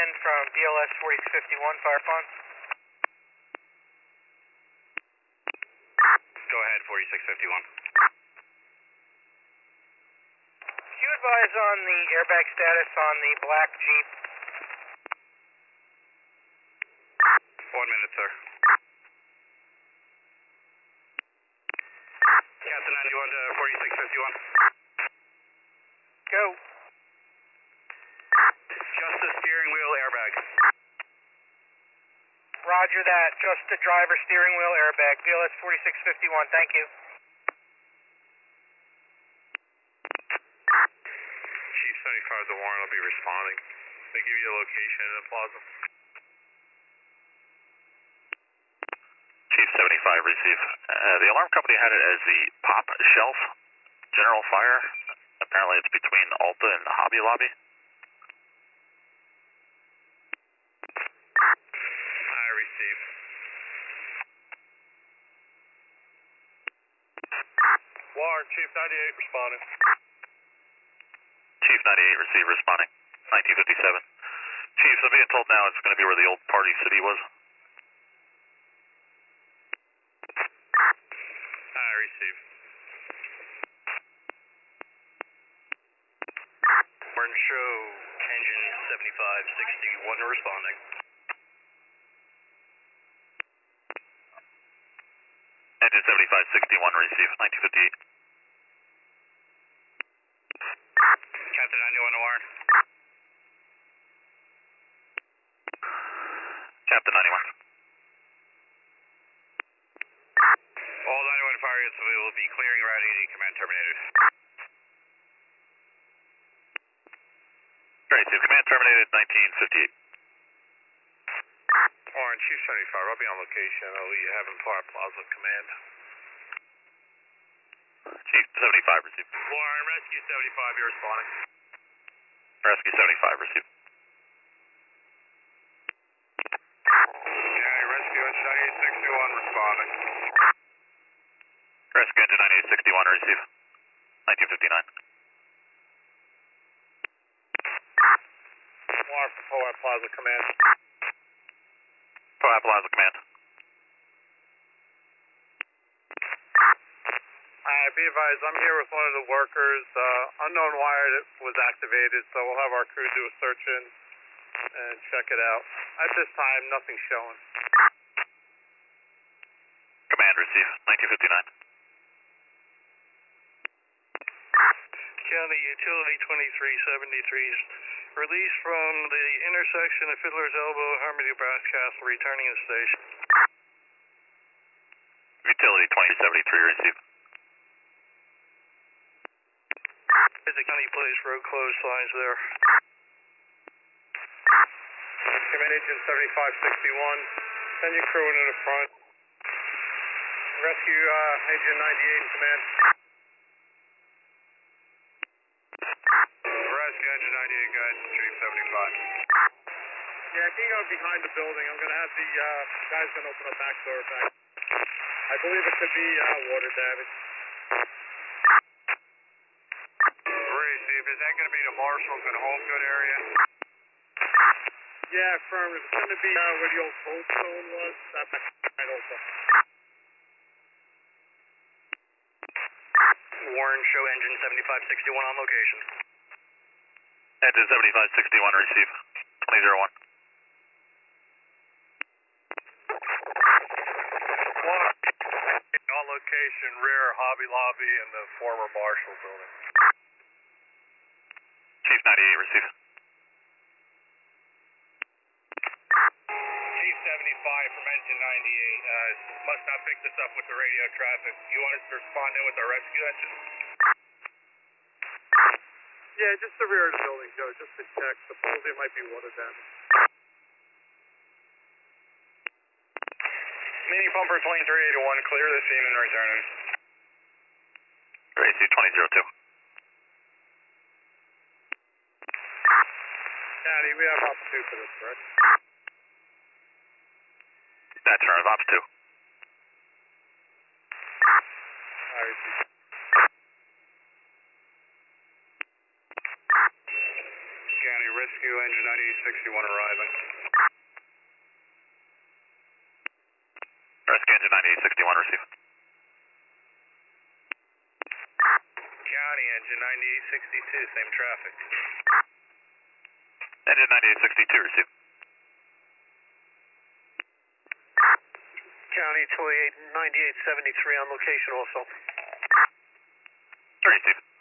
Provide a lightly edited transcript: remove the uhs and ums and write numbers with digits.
Ken from BLS 4651, Fire Pond. Go ahead, 4651. Can you advise on the airbag status on the black Jeep? 1 minute, sir. Captain 91 to 4651. Go. Just the steering wheel airbag. Roger that. Just the driver steering wheel airbag. BLS 4651, thank you. Chief 75, the warrant will be responding. They give you a location in the plaza. Chief 75, receive. The alarm company had it as the Pop Shelf General Fire. Apparently it's between Alta and the Hobby Lobby. I receive. Warrant, Chief 98 responding. Chief 98, receive, responding. 1957. Chief, I'm being told now it's going to be where the old Party City was. I receive. Martin Show, engine 7561 responding. Engine 7561, receive. 1958. Captain 91 to warrant. Captain 91. All 91 fire units will be clearing route 80, command terminated. Great, Chief. Command terminated, 1958. Warrant, Chief 75, I'll be on location. I'll leave Heaven Park Plaza command. Chief 75, receive. Warrant, Rescue 75, you're responding. Rescue 75, receive. Yeah, Rescue engine 9861 responding. Rescue engine 9861, receive. 1959. Warrant for Poet Plaza command. Poat Plaza command. Be advised, I'm here with one of the workers. Unknown wire that was activated, so we'll have our crew do a search in and check it out. At this time, nothing's showing. Command, receive. 1959. County Utility 2373's released from the intersection of Fiddler's Elbow and Harmony Brass Castle, returning to the station. Utility 2073, receive. The county place road closed signs there. Command engine 7561. Send your crew into the front. Rescue engine 98 in command. Rescue engine 98, guys. Chief 75. Yeah, can you go behind the building? I'm going to have the guys going to open a back door back. I believe it could be water damage. Receive. Is that going to be the Marshall's and Home Good area? Yeah, affirmative. It's going to be where the old Cold Stone was. That's right also. Warren Show engine 7561 on location. Engine 7561, receive. 2001. On location, rear Hobby Lobby and the former Marshall building. Chief 98, receive. Chief 75 from engine 98. Must not pick this up with the radio traffic. You want us to respond in with our rescue engine? Yeah, just the rear of the building, Joe, just to check. Supposedly it might be water damage. Mini pumper 2381, clear the scene and return him. Great, 2002. County, we have Ops 2 for this, correct? That's right, Ops 2. Alright, County, Rescue rescue, engine 9861 arriving. Rescue engine 9861, receive. County engine 9862, same traffic. Engine 9862, receive. County 9873 on location also. Receive.